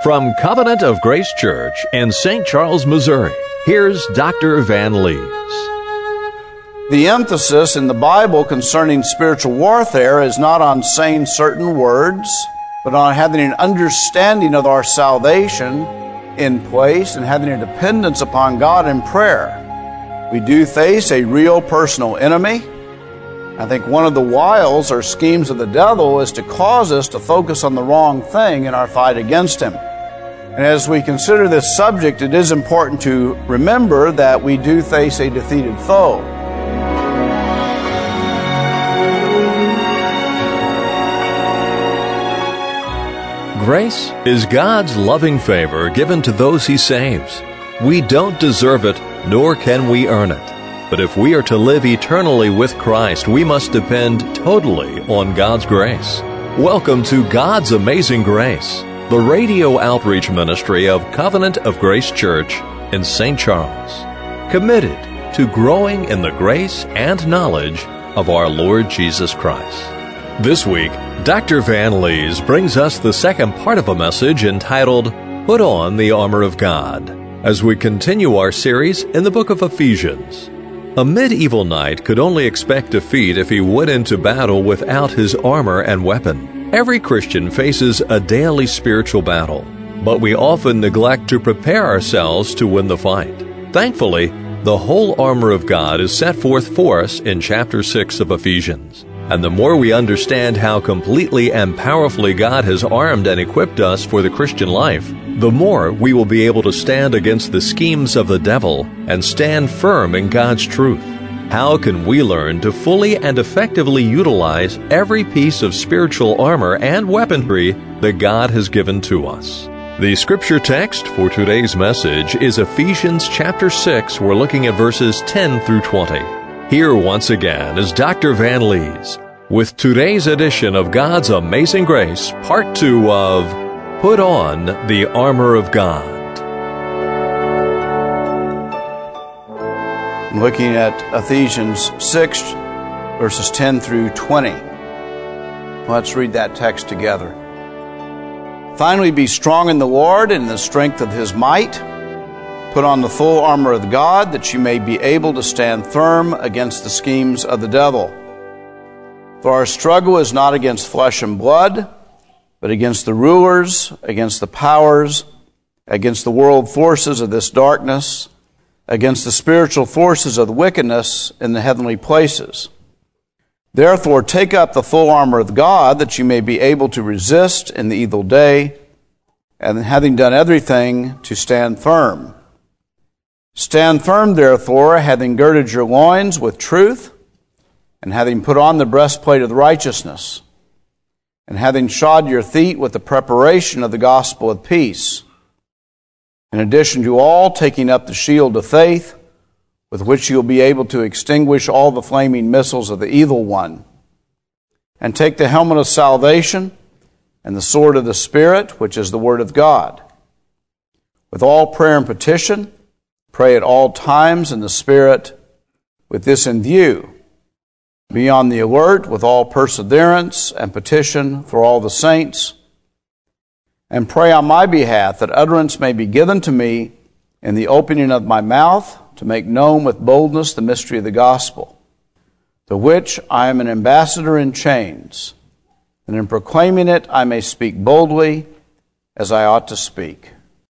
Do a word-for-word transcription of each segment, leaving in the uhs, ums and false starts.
From Covenant of Grace Church in Saint Charles, Missouri, here's Doctor Van Lees. The emphasis in the Bible concerning spiritual warfare is not on saying certain words, but on having an understanding of our salvation in place and having a dependence upon God in prayer. We do face a real personal enemy. I think one of the wiles or schemes of the devil is to cause us to focus on the wrong thing in our fight against him. And as we consider this subject, it is important to remember that we do face a defeated foe. Grace is God's loving favor given to those He saves. We don't deserve it, nor can we earn it. But if we are to live eternally with Christ, we must depend totally on God's grace. Welcome to God's Amazing Grace, the radio outreach ministry of Covenant of Grace Church in Saint Charles, committed to growing in the grace and knowledge of our Lord Jesus Christ. This week, Doctor Van Lees brings us the second part of a message entitled, Put on the Armor of God, as we continue our series in the book of Ephesians. A medieval knight could only expect defeat if he went into battle without his armor and weapon. Every Christian faces a daily spiritual battle, but we often neglect to prepare ourselves to win the fight. Thankfully, the whole armor of God is set forth for us in chapter six of Ephesians. And the more we understand how completely and powerfully God has armed and equipped us for the Christian life, the more we will be able to stand against the schemes of the devil and stand firm in God's truth. How can we learn to fully and effectively utilize every piece of spiritual armor and weaponry that God has given to us? The scripture text for today's message is Ephesians chapter six. We're looking at verses ten through twenty. Here once again is Doctor Van Lees with today's edition of God's Amazing Grace, part two of Put on the Armor of God. I'm looking at Ephesians six, verses ten through twenty. Let's read that text together. Finally, be strong in the Lord and in the strength of His might. Put on the full armor of God, that you may be able to stand firm against the schemes of the devil. For our struggle is not against flesh and blood, but against the rulers, against the powers, against the world forces of this darkness, against the spiritual forces of the wickedness in the heavenly places. Therefore, take up the full armor of God, that you may be able to resist in the evil day, and having done everything, to stand firm. Stand firm, therefore, having girded your loins with truth, and having put on the breastplate of righteousness, and having shod your feet with the preparation of the gospel of peace. In addition to all, taking up the shield of faith, with which you will be able to extinguish all the flaming missiles of the evil one. And take the helmet of salvation, and the sword of the Spirit, which is the word of God. With all prayer and petition, pray at all times in the Spirit, with this in view. Be on the alert with all perseverance and petition for all the saints, and pray on my behalf that utterance may be given to me in the opening of my mouth to make known with boldness the mystery of the gospel, to which I am an ambassador in chains, and in proclaiming it I may speak boldly as I ought to speak.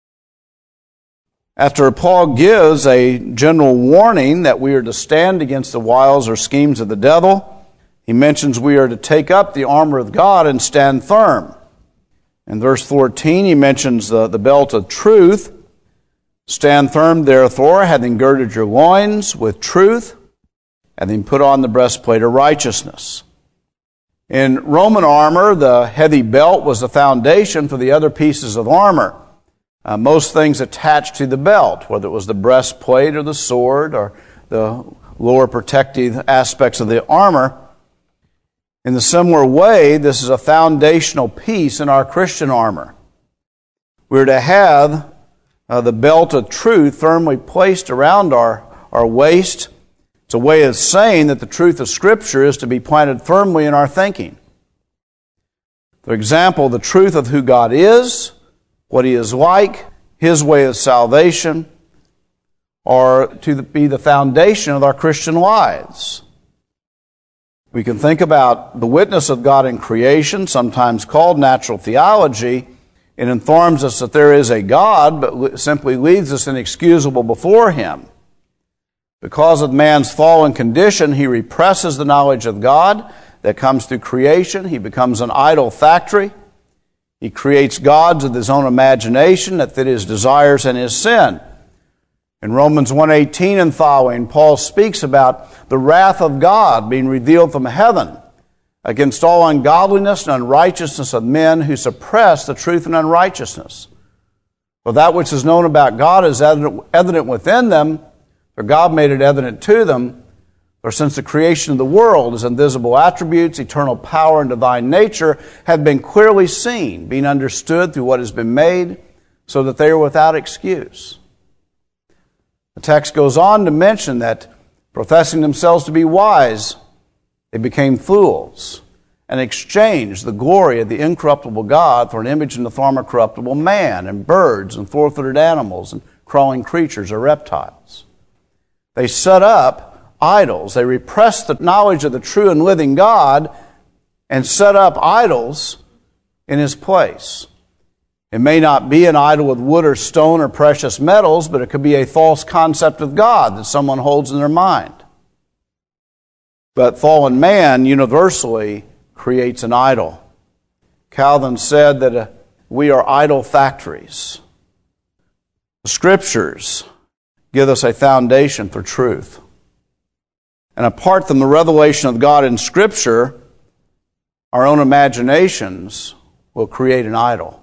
After Paul gives a general warning that we are to stand against the wiles or schemes of the devil, he mentions we are to take up the armor of God and stand firm. In verse fourteen, he mentions the, the belt of truth. Stand firm, therefore, having girded your loins with truth, having put on the breastplate of righteousness. In Roman armor, the heavy belt was the foundation for the other pieces of armor. Uh, most things attached to the belt, whether it was the breastplate or the sword or the lower protective aspects of the armor. In the similar way, this is a foundational piece in our Christian armor. We're to have uh, the belt of truth firmly placed around our, our waist. It's a way of saying that the truth of Scripture is to be planted firmly in our thinking. For example, the truth of who God is, what He is like, His way of salvation, are to be the foundation of our Christian lives. We can think about the witness of God in creation, sometimes called natural theology. It informs us that there is a God, but simply leaves us inexcusable before Him. Because of man's fallen condition, he represses the knowledge of God that comes through creation. He becomes an idol factory. He creates gods of his own imagination that fit his desires and his sin. In Romans one eighteen and following, Paul speaks about the wrath of God being revealed from heaven against all ungodliness and unrighteousness of men who suppress the truth and unrighteousness. For that which is known about God is evident within them, for God made it evident to them. For since the creation of the world, His invisible attributes, eternal power, and divine nature have been clearly seen, being understood through what has been made, so that they are without excuse. The text goes on to mention that, professing themselves to be wise, they became fools and exchanged the glory of the incorruptible God for an image in the form of corruptible man and birds and four-footed animals and crawling creatures or reptiles. They set up idols. They repressed the knowledge of the true and living God and set up idols in His place. It may not be an idol with wood or stone or precious metals, but it could be a false concept of God that someone holds in their mind. But fallen man universally creates an idol. Calvin said that uh, we are idol factories. The Scriptures give us a foundation for truth. And apart from the revelation of God in Scripture, our own imaginations will create an idol.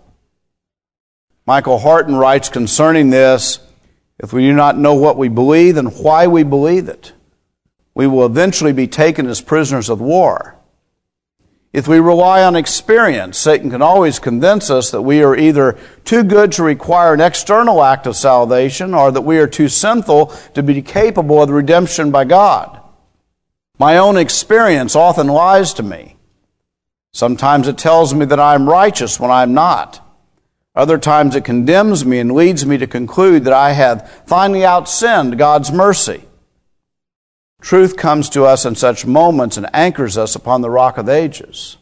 Michael Harton writes concerning this, if we do not know what we believe and why we believe it, we will eventually be taken as prisoners of war. If we rely on experience, Satan can always convince us that we are either too good to require an external act of salvation or that we are too sinful to be capable of the redemption by God. My own experience often lies to me. Sometimes it tells me that I am righteous when I am not. Other times it condemns me and leads me to conclude that I have finally outsinned God's mercy. Truth comes to us in such moments and anchors us upon the rock of ages.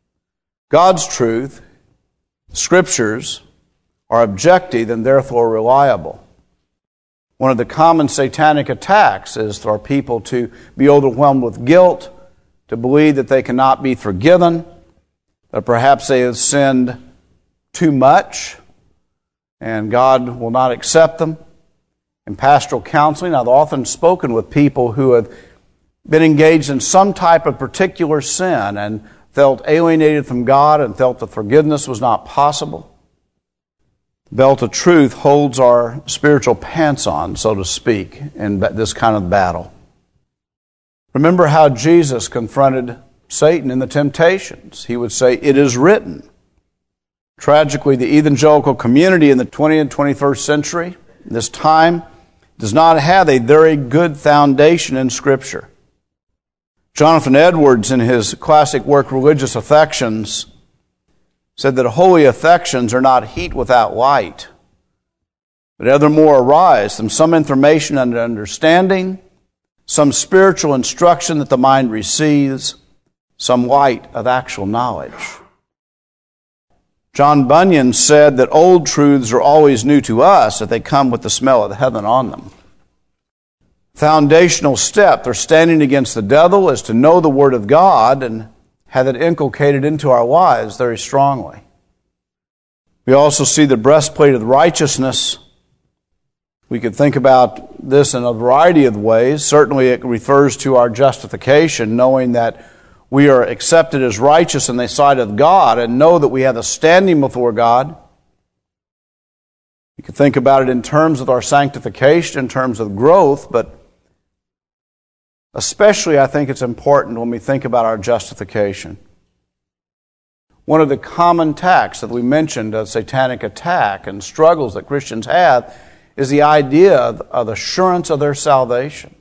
God's truth, Scriptures, are objective and therefore reliable. One of the common satanic attacks is for people to be overwhelmed with guilt, to believe that they cannot be forgiven, that perhaps they have sinned too much and God will not accept them. In pastoral counseling, I've often spoken with people who have been engaged in some type of particular sin and felt alienated from God and felt that forgiveness was not possible. The belt of truth holds our spiritual pants on, so to speak, in this kind of battle. Remember how Jesus confronted Satan in the temptations. He would say, "It is written." Tragically, the evangelical community in the twentieth and twenty-first century, this time, does not have a very good foundation in Scripture. Jonathan Edwards, in his classic work, Religious Affections, said that holy affections are not heat without light, but evermore arise from some information and understanding, some spiritual instruction that the mind receives, some light of actual knowledge. John Bunyan said that old truths are always new to us if they come with the smell of heaven on them. Foundational step for standing against the devil is to know the Word of God and have it inculcated into our lives very strongly. We also see the breastplate of righteousness. We could think about this in a variety of ways. Certainly it refers to our justification, knowing that we are accepted as righteous in the sight of God and know that we have a standing before God. You can think about it in terms of our sanctification, in terms of growth, but especially I think it's important when we think about our justification. One of the common attacks that we mentioned, a satanic attack and struggles that Christians have, is the idea of, of assurance of their salvation.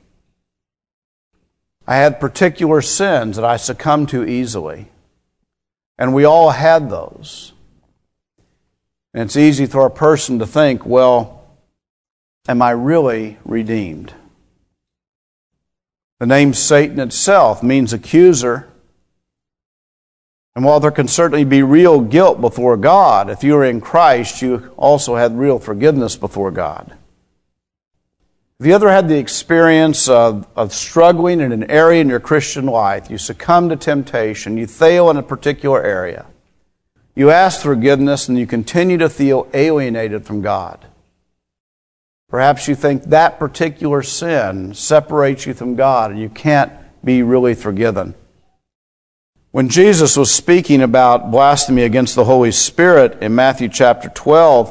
I had particular sins that I succumbed to easily. And we all had those. And it's easy for a person to think, well, am I really redeemed? The name Satan itself means accuser. And while there can certainly be real guilt before God, if you are in Christ, you also have real forgiveness before God. Have you ever had the experience of, of struggling in an area in your Christian life? You succumb to temptation, you fail in a particular area. You ask forgiveness and you continue to feel alienated from God. Perhaps you think that particular sin separates you from God and you can't be really forgiven. When Jesus was speaking about blasphemy against the Holy Spirit in Matthew chapter twelve,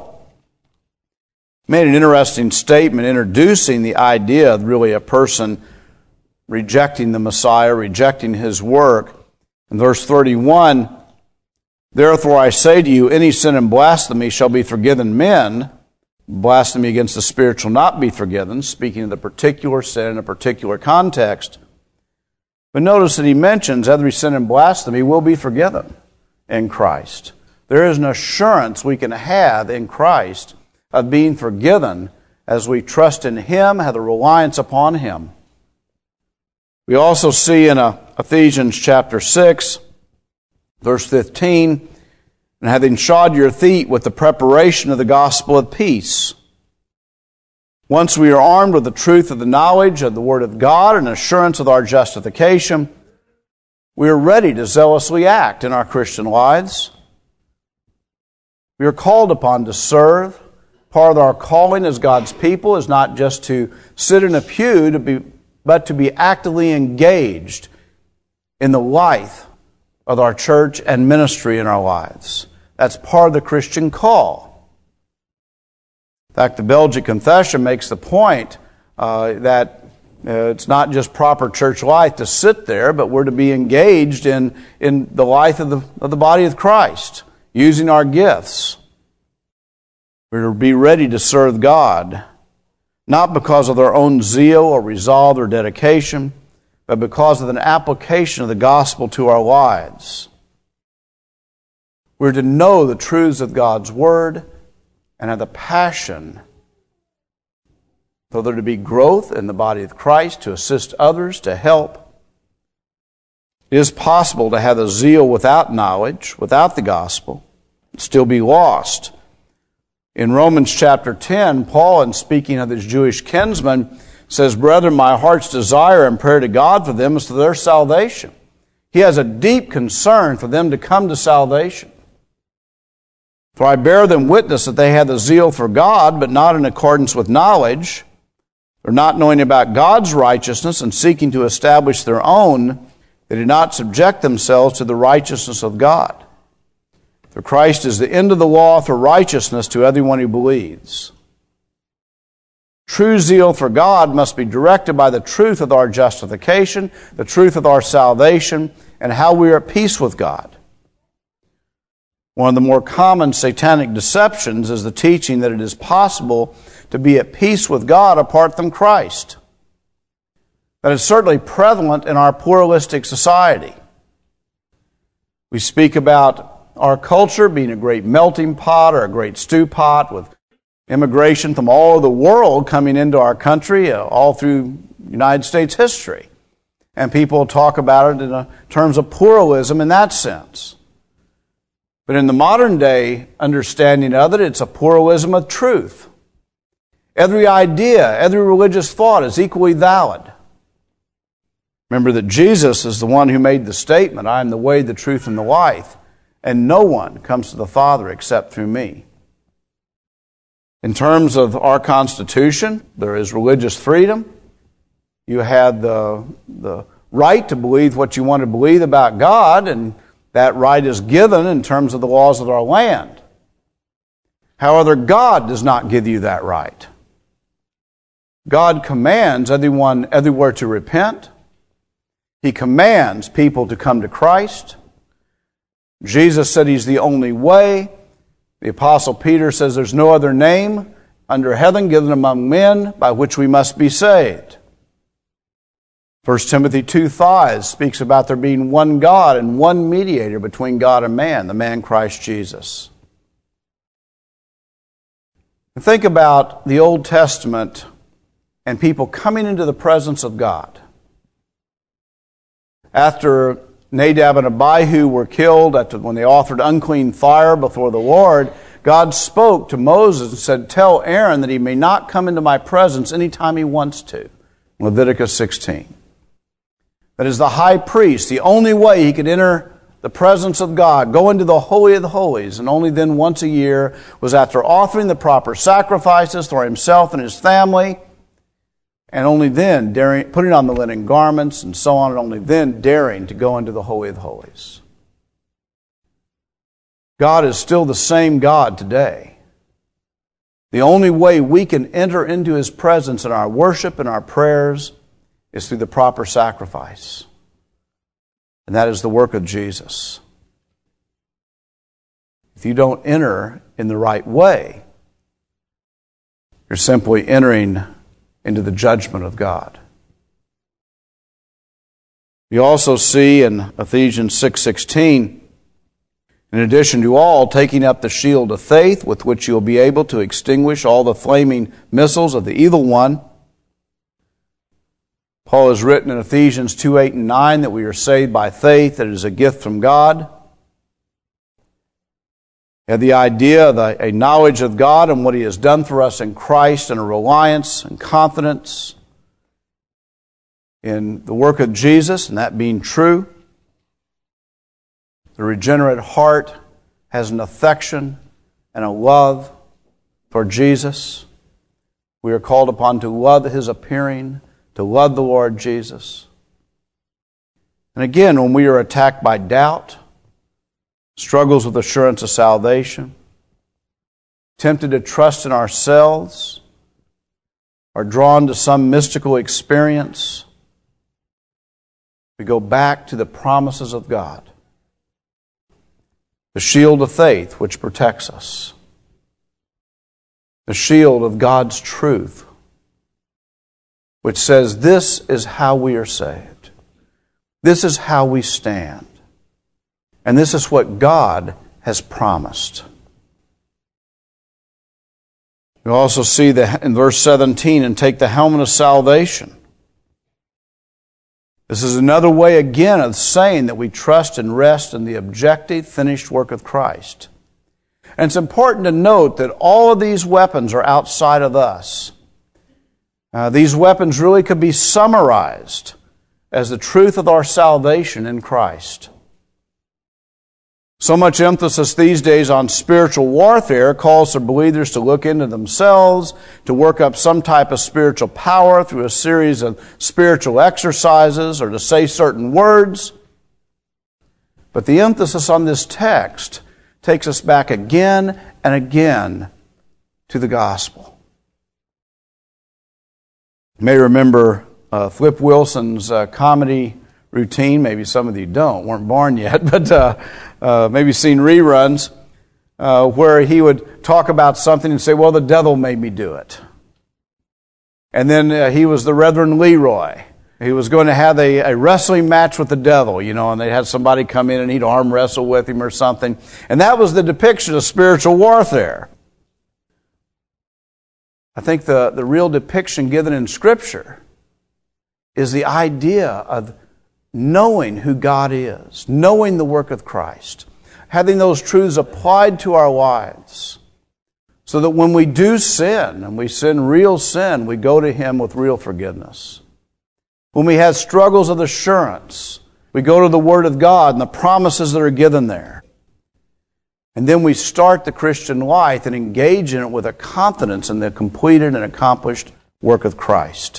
he made an interesting statement introducing the idea of really a person rejecting the Messiah, rejecting His work. In verse thirty-one, therefore I say to you, any sin and blasphemy shall be forgiven men. Blasphemy against the Spirit shall not be forgiven, speaking of the particular sin in a particular context. But notice that he mentions every sin and blasphemy will be forgiven in Christ. There is an assurance we can have in Christ of being forgiven as we trust in Him, have a reliance upon Him. We also see in uh, Ephesians chapter six, verse fifteen, and having shod your feet with the preparation of the gospel of peace. Once we are armed with the truth of the knowledge of the Word of God and assurance of our justification, we are ready to zealously act in our Christian lives. We are called upon to serve. Part of our calling as God's people is not just to sit in a pew, to be, but to be actively engaged in the life of our church and ministry in our lives. That's part of the Christian call. In fact, the Belgic Confession makes the point uh, that uh, it's not just proper church life to sit there, but we're to be engaged in, in the life of the, of the body of Christ, using our gifts. We're to be ready to serve God, not because of our own zeal or resolve or dedication, but because of an application of the gospel to our lives. We're to know the truths of God's Word and have the passion for there to be growth in the body of Christ, to assist others, to help. It is possible to have a zeal without knowledge, without the gospel, and still be lost. In Romans chapter ten, Paul, in speaking of his Jewish kinsmen, says, brethren, my heart's desire and prayer to God for them is for their salvation. He has a deep concern for them to come to salvation. For I bear them witness that they had the zeal for God, but not in accordance with knowledge, or not knowing about God's righteousness and seeking to establish their own, they did not subject themselves to the righteousness of God. For Christ is the end of the law for righteousness to everyone who believes. True zeal for God must be directed by the truth of our justification, the truth of our salvation, and how we are at peace with God. One of the more common satanic deceptions is the teaching that it is possible to be at peace with God apart from Christ. That is certainly prevalent in our pluralistic society. We speak about our culture being a great melting pot or a great stew pot with immigration from all over the world coming into our country, uh, all through United States history. And people talk about it in a, terms of pluralism in that sense. But in the modern day understanding of it, it's a pluralism of truth. Every idea, every religious thought is equally valid. Remember that Jesus is the one who made the statement, I am the way, the truth, and the life, and no one comes to the Father except through me. In terms of our Constitution, there is religious freedom. You have the, the right to believe what you want to believe about God, and that right is given in terms of the laws of our land. However, God does not give you that right. God commands everyone everywhere to repent. He commands people to come to Christ. Jesus said He's the only way. The Apostle Peter says there's no other name under heaven given among men by which we must be saved. First Timothy two five speaks about there being one God and one mediator between God and man, the man Christ Jesus. Think about the Old Testament and people coming into the presence of God. After Nadab and Abihu were killed, after when they offered unclean fire before the Lord, God spoke to Moses and said, "Tell Aaron that he may not come into my presence anytime he wants to." Leviticus sixteen. That is the high priest. The only way he could enter the presence of God, go into the Holy of the Holies, and only then once a year, was after offering the proper sacrifices for himself and his family, and only then daring, putting on the linen garments and so on, and only then daring to go into the Holy of the Holies. God is still the same God today. The only way we can enter into His presence in our worship and our prayers is through the proper sacrifice. And that is the work of Jesus. If you don't enter in the right way, you're simply entering into the judgment of God. You also see in Ephesians six sixteen, in addition to all, taking up the shield of faith with which you'll be able to extinguish all the flaming missiles of the evil one. Paul has written in Ephesians two eight and nine that we are saved by faith, that it is a gift from God. He had the idea of a, a knowledge of God and what He has done for us in Christ, and a reliance and confidence in the work of Jesus, and that being true. The regenerate heart has an affection and a love for Jesus. We are called upon to love His appearing, to love the Lord Jesus. And again, when we are attacked by doubt, struggles with assurance of salvation, tempted to trust in ourselves, or drawn to some mystical experience, we go back to the promises of God. The shield of faith which protects us. The shield of God's truth, which says this is how we are saved. This is how we stand. And this is what God has promised. You also see that in verse seventeen, and take the helmet of salvation. This is another way again of saying that we trust and rest in the objective, finished work of Christ. And it's important to note that all of these weapons are outside of us. Uh, these weapons really could be summarized as the truth of our salvation in Christ. So much emphasis these days on spiritual warfare calls for believers to look into themselves, to work up some type of spiritual power through a series of spiritual exercises, or to say certain words. But the emphasis on this text takes us back again and again to the gospel. You may remember uh, Flip Wilson's uh, comedy routine. Maybe some of you don't, weren't born yet, but uh, uh, maybe seen reruns uh, where he would talk about something and say, well, the devil made me do it. And then uh, he was the Reverend Leroy. He was going to have a, a wrestling match with the devil, you know, and they had somebody come in and he'd arm wrestle with him or something. And that was the depiction of spiritual warfare. I think the, the real depiction given in Scripture is the idea of knowing who God is, knowing the work of Christ, having those truths applied to our lives, so that when we do sin, and we sin real sin, we go to Him with real forgiveness. When we have struggles of assurance, we go to the Word of God and the promises that are given there. And then we start the Christian life and engage in it with a confidence in the completed and accomplished work of Christ.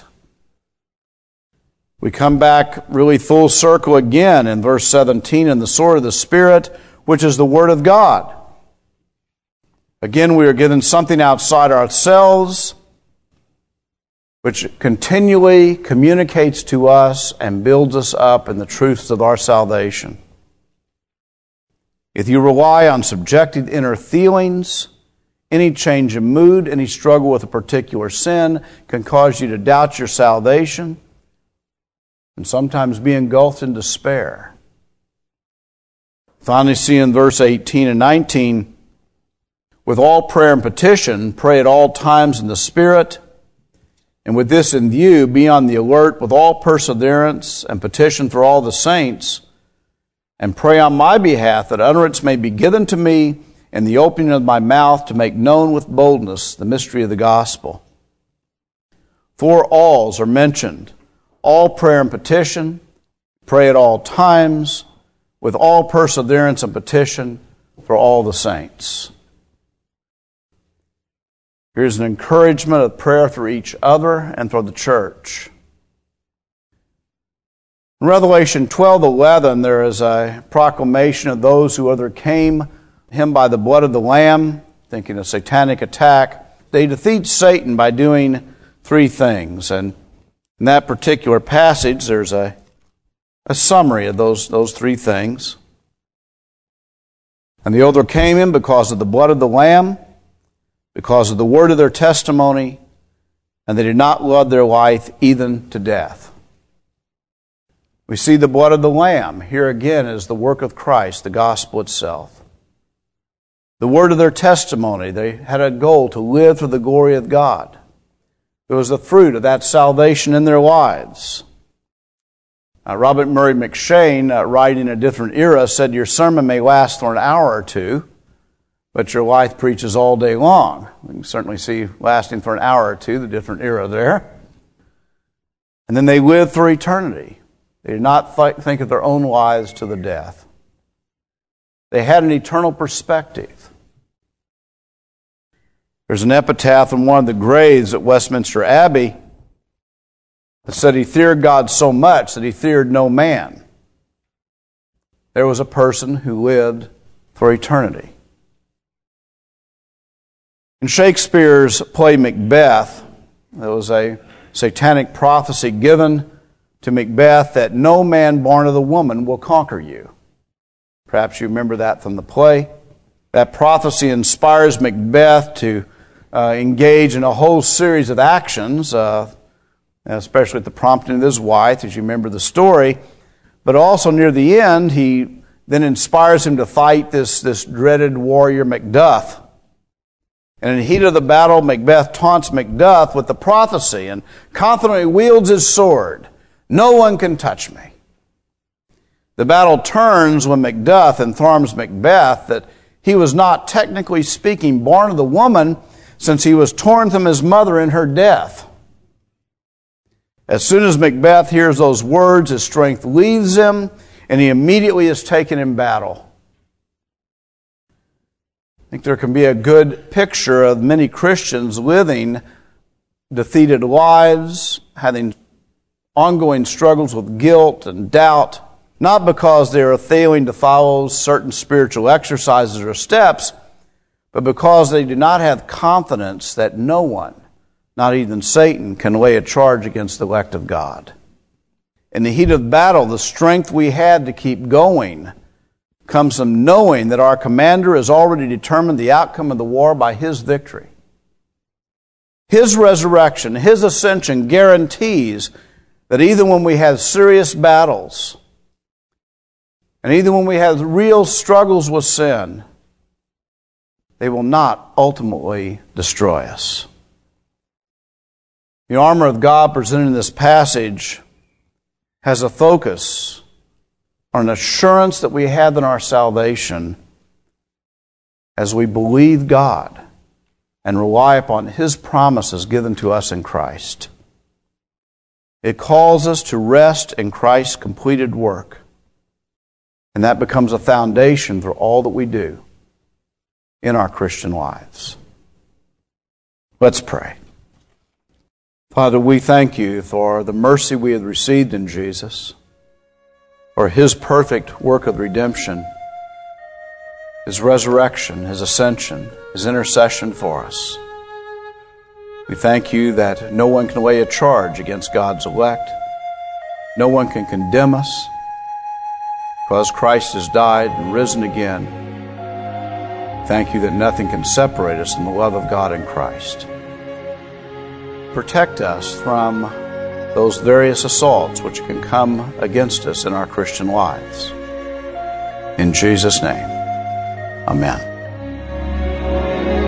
We come back really full circle again in verse seventeen, and the sword of the Spirit, which is the Word of God. Again, we are given something outside ourselves, which continually communicates to us and builds us up in the truths of our salvation. If you rely on subjective inner feelings, any change in mood, any struggle with a particular sin can cause you to doubt your salvation and sometimes be engulfed in despair. Finally, see in verse eighteen and nineteen, With all prayer and petition, pray at all times in the Spirit, and with this in view, be on the alert with all perseverance and petition for all the saints, and pray on my behalf that utterance may be given to me in the opening of my mouth to make known with boldness the mystery of the gospel. Four alls are mentioned: all prayer and petition, pray at all times, with all perseverance and petition for all the saints. Here's an encouragement of prayer for each other and for the church. In Revelation twelve eleven, there is a proclamation of those who overcame him by the blood of the Lamb, thinking a satanic attack. They defeat Satan by doing three things. And in that particular passage, there's a, a summary of those, those three things. And they overcame him because of the blood of the Lamb, because of the word of their testimony, and they did not love their life even to death. We see the blood of the Lamb. Here again is the work of Christ, the gospel itself. The word of their testimony. They had a goal to live for the glory of God. It was the fruit of that salvation in their lives. Uh, Robert Murray McShane, uh, writing in a different era, said, "Your sermon may last for an hour or two, but your life preaches all day long." We can certainly see lasting for an hour or two, the different era there. And then they lived for eternity. They did not th- think of their own lives to the death. They had an eternal perspective. There's an epitaph in one of the graves at Westminster Abbey that said he feared God so much that he feared no man. There was a person who lived for eternity. In Shakespeare's play Macbeth, there was a satanic prophecy given to Macbeth that no man born of the woman will conquer you. Perhaps you remember that from the play. That prophecy inspires Macbeth to uh, engage in a whole series of actions, uh, especially at the prompting of his wife, as you remember the story. But also near the end, he then inspires him to fight this, this dreaded warrior Macduff. And in the heat of the battle, Macbeth taunts Macduff with the prophecy and confidently wields his sword. "No one can touch me." The battle turns when Macduff informs Macbeth that he was not, technically speaking, born of the woman, since he was torn from his mother in her death. As soon as Macbeth hears those words, his strength leaves him, and he immediately is taken in battle. I think there can be a good picture of many Christians living defeated lives, having ongoing struggles with guilt and doubt, not because they are failing to follow certain spiritual exercises or steps, but because they do not have confidence that no one, not even Satan, can lay a charge against the elect of God. In the heat of battle, the strength we had to keep going comes from knowing that our commander has already determined the outcome of the war by his victory. His resurrection, his ascension guarantees that even when we have serious battles, and even when we have real struggles with sin, they will not ultimately destroy us. The armor of God presented in this passage has a focus on an assurance that we have in our salvation as we believe God and rely upon His promises given to us in Christ. It calls us to rest in Christ's completed work, and that becomes a foundation for all that we do in our Christian lives. Let's pray. Father, we thank you for the mercy we have received in Jesus, for His perfect work of redemption, His resurrection, His ascension, His intercession for us. We thank you that no one can lay a charge against God's elect. No one can condemn us, because Christ has died and risen again. Thank you that nothing can separate us from the love of God in Christ. Protect us from those various assaults which can come against us in our Christian lives. In Jesus' name, amen.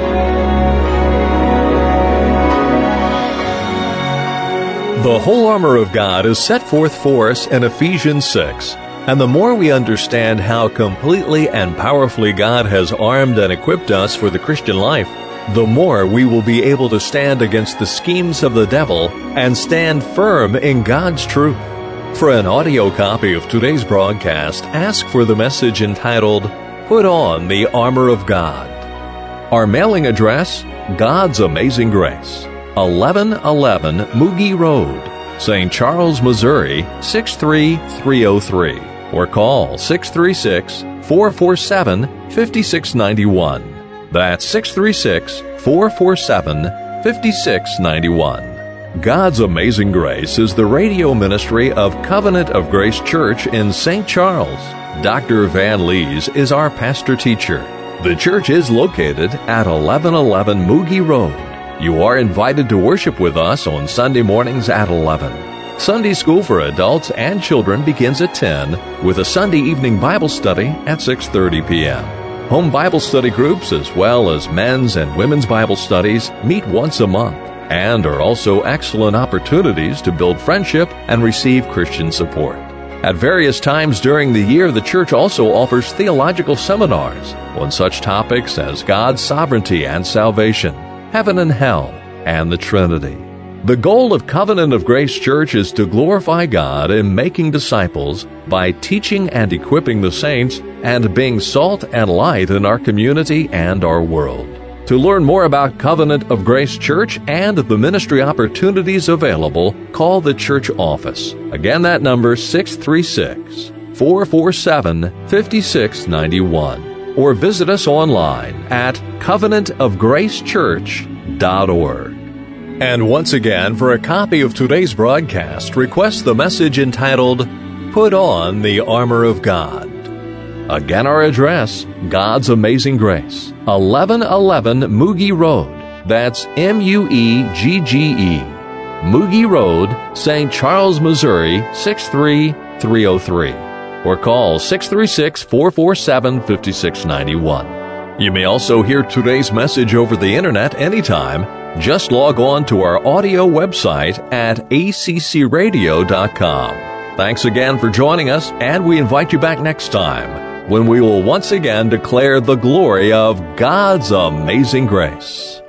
The whole armor of God is set forth for us in Ephesians six, and the more we understand how completely and powerfully God has armed and equipped us for the Christian life, the more we will be able to stand against the schemes of the devil and stand firm in God's truth. For an audio copy of today's broadcast, ask for the message entitled, Put On the Armor of God. Our mailing address, God's Amazing Grace, eleven eleven Moogie Road, Saint Charles, Missouri, six three three oh three, or call six three six, four four seven, five six nine one. That's six three six, four four seven, five six nine one. God's Amazing Grace is the radio ministry of Covenant of Grace Church in Saint Charles. Doctor Van Lees is our pastor-teacher. The church is located at eleven eleven Moogie Road. You are invited to worship with us on Sunday mornings at eleven. Sunday school for adults and children begins at ten, with a Sunday evening Bible study at six thirty p.m. Home Bible study groups, as well as men's and women's Bible studies, meet once a month and are also excellent opportunities to build friendship and receive Christian support. At various times during the year, the church also offers theological seminars on such topics as God's sovereignty and salvation, heaven and hell, and the Trinity. The goal of Covenant of Grace Church is to glorify God in making disciples by teaching and equipping the saints and being salt and light in our community and our world. To learn more about Covenant of Grace Church and the ministry opportunities available, call the church office. Again, that number six three six, four four seven, five six nine one. Or visit us online at covenant of grace church dot org. And once again, for a copy of today's broadcast, request the message entitled, Put On the Armor of God. Again, our address, God's Amazing Grace, eleven eleven Moogie Road. That's M U E G G E. Moogie Road, Saint Charles, Missouri, six three three oh three. Or call six three six, four four seven, five six nine one. You may also hear today's message over the internet anytime. Just log on to our audio website at a c c radio dot com. Thanks again for joining us, and we invite you back next time, when we will once again declare the glory of God's amazing grace.